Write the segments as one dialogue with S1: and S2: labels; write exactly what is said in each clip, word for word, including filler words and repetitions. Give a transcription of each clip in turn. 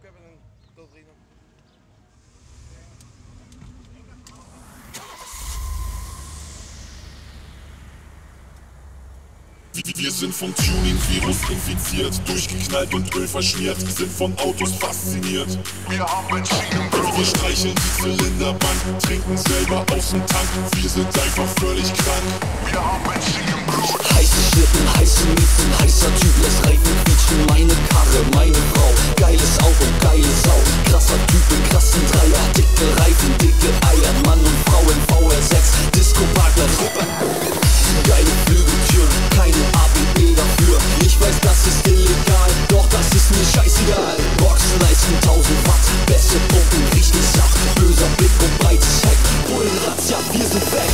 S1: Wir sind vom Tuning-Virus infiziert, durchgeknallt und Öl verschmiert, sind von Autos fasziniert. Wir haben Benzin im Blut. Wir streicheln die Zylinderbank, trinken selber aus dem Tank. Wir sind einfach völlig krank. Wir haben Benzin im Blut.
S2: Heiße Schlitten, heiße Mieten, heißer Typ lässt Reifen quietschen. Meine Karre, meine Frau, geiles Auto, geile Sau. Krasser Typ im krassen Dreier, dicke Reifen, dicke Eier. Mann und Frau im V R sechs, Disco-Parkplatz, geile Flügeltüren, keine A B B dafür. Ich weiß, das ist illegal, doch das ist mir scheißegal. Boxen leisten tausend Watt, Bässe pumpen richtig satt. Böser Blick und breites Heck, Bullenratz, ja wir sind weg.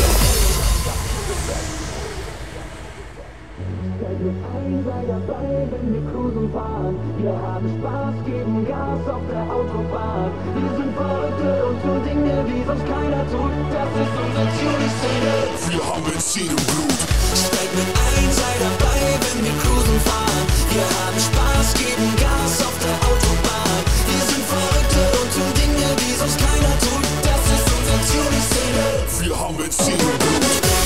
S3: Sei dabei, wenn wir cruisen fahren. Wir haben Spaß, geben Gas auf der Autobahn. Wir sind Verrückte und tun Dinge, die sonst keiner tut. Das ist unsere Tuning-Szene.
S1: Wir haben Benzin im Blut.
S2: Steig mit ein, sei dabei, wenn wir cruisen fahren. Wir haben Spaß, geben Gas auf der Autobahn. Wir sind Verrückte und tun Dinge, die sonst keiner tut. Das ist unsere Tuning-Szene.
S1: Wir haben Benzin im Blut.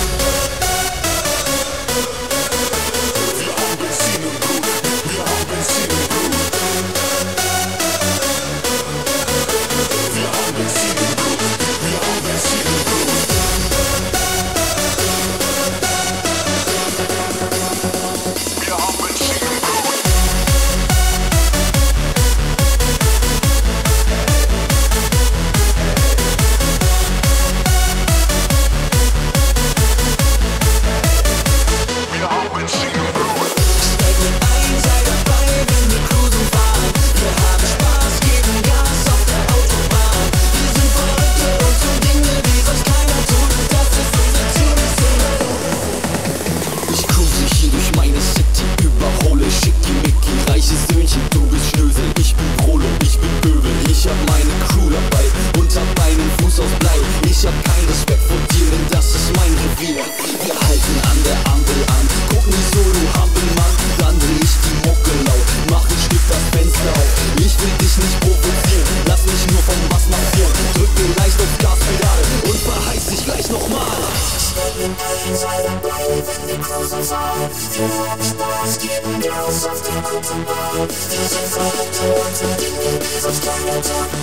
S3: Spaß, geben Gas auf der Autobahn. Wir sind Verrückte und tun Dinge, die sonst keiner tut.